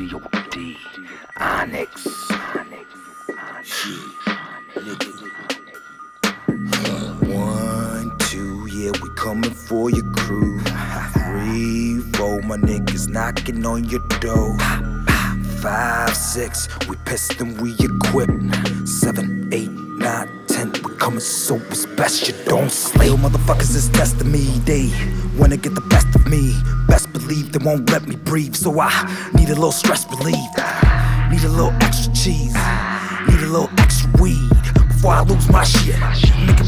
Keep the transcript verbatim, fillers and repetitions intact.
D O D. Onyx. One, two, yeah, we coming for your crew. Three, four, my niggas knocking on your door. Five, six, we pissed and we equipped. Seven, eight, nine, ten, we coming so it's best you don't sleep. Real motherfuckers is testing me, they wanna get the best of me. Best believe they won't let me breathe, so I need a little stress relief. Need a little extra cheese, need a little extra weed before I lose my shit. Nigga,